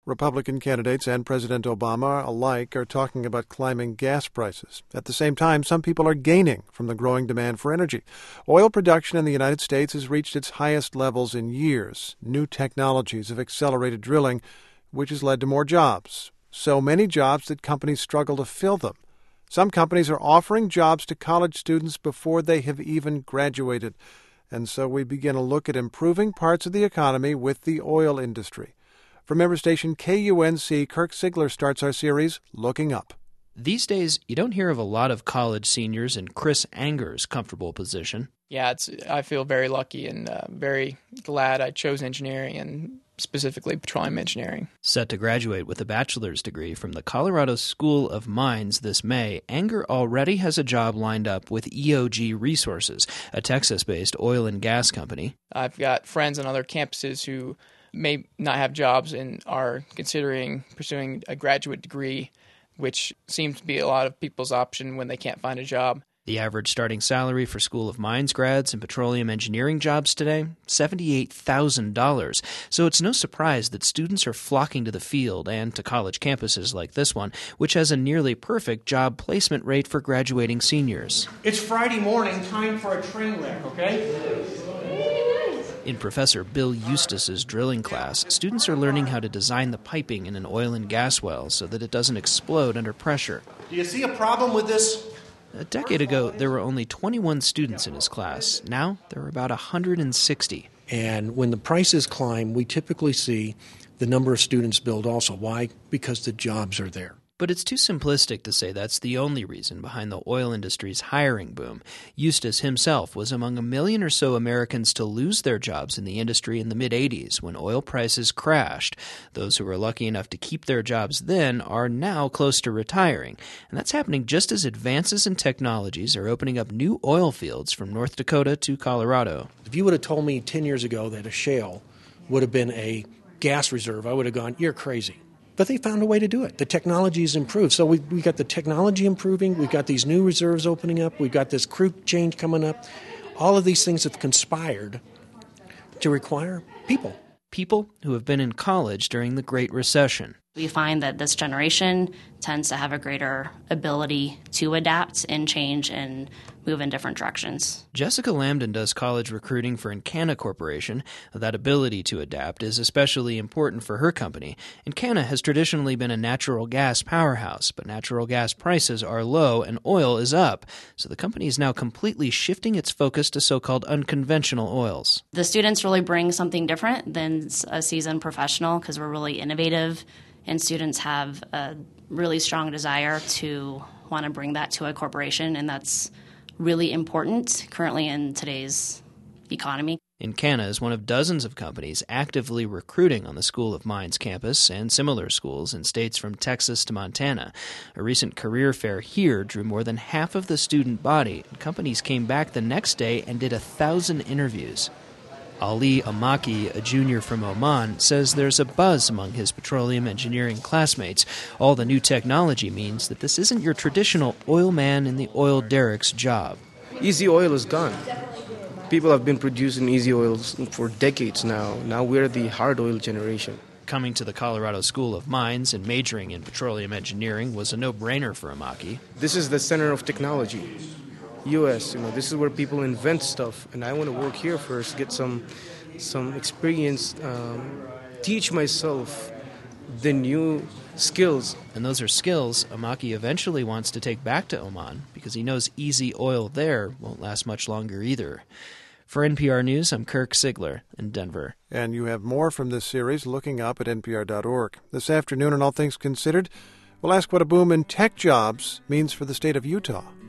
Republican candidates and President Obama alike are talking about climbing gas prices. At the same time, some people are gaining from the growing demand for energy. Oil production in the United States has reached its highest levels in years. New technologies have accelerated drilling, which has led to more jobs. So many jobs that companies struggle to fill them. Some companies are offering jobs to college students before they have even graduated. And so we begin a look at improving parts of the economy with the oil industry. From member station KUNC, Kirk Sigler starts our series, Looking Up. These days, you don't hear of a lot of college seniors in Chris Anger's comfortable position. Yeah, I feel very lucky and very glad I chose engineering and specifically petroleum engineering. Set to graduate with a bachelor's degree from the Colorado School of Mines this May, Anger already has a job lined up with EOG Resources, a Texas-based oil and gas company. I've got friends on other campuses who may not have jobs and are considering pursuing a graduate degree, which seems to be a lot of people's option when they can't find a job. The average starting salary for School of Mines grads and petroleum engineering jobs today, $78,000. So it's no surprise that students are flocking to the field and to college campuses like this one, which has a nearly perfect job placement rate for graduating seniors. It's Friday morning, time for a train wreck, okay? In Professor Bill Eustace's drilling class, students are learning how to design the piping in an oil and gas well so that it doesn't explode under pressure. Do you see a problem with this? A decade ago, there were only 21 students in his class. Now, there are about 160. And when the prices climb, we typically see the number of students build also. Why? Because the jobs are there. But it's too simplistic to say that's the only reason behind the oil industry's hiring boom. Eustace himself was among 1 million or so Americans to lose their jobs in the industry in the mid-'80s when oil prices crashed. Those who were lucky enough to keep their jobs then are now close to retiring. And that's happening just as advances in technologies are opening up new oil fields from North Dakota to Colorado. If you would have told me 10 years ago that a shale would have been a gas reserve, I would have gone, you're crazy. But they found a way to do it. The technology has improved. So we got the technology improving. We've got these new reserves opening up. We've got this crew change coming up. All of these things have conspired to require people. People who have been in college during the Great Recession. We find that this generation tends to have a greater ability to adapt and change and move in different directions. Jessica Lambden does college recruiting for Encana Corporation. That ability to adapt is especially important for her company. Encana has traditionally been a natural gas powerhouse, but natural gas prices are low and oil is up. So the company is now completely shifting its focus to so-called unconventional oils. The students really bring something different than a seasoned professional because we're really innovative, and students have a really strong desire to want to bring that to a corporation, and that's really important currently in today's economy. Encana is one of dozens of companies actively recruiting on the School of Mines campus and similar schools in states from Texas to Montana. A recent career fair here drew more than half of the student body, and companies came back the next day and did 1,000 interviews. Ali Amaki, a junior from Oman, says there's a buzz among his petroleum engineering classmates. All the new technology means that this isn't your traditional oil man in the oil derrick's job. Easy oil is gone. People have been producing easy oils for decades now. Now we're the hard oil generation. Coming to the Colorado School of Mines and majoring in petroleum engineering was a no-brainer for Amaki. This is the center of technology. U.S., this is where people invent stuff, and I want to work here first, get some experience, teach myself the new skills. And those are skills Amaki eventually wants to take back to Oman because he knows easy oil there won't last much longer either. For NPR News, I'm Kirk Sigler in Denver. And you have more from this series looking up at npr.org. This afternoon on All Things Considered, we'll ask what a boom in tech jobs means for the state of Utah.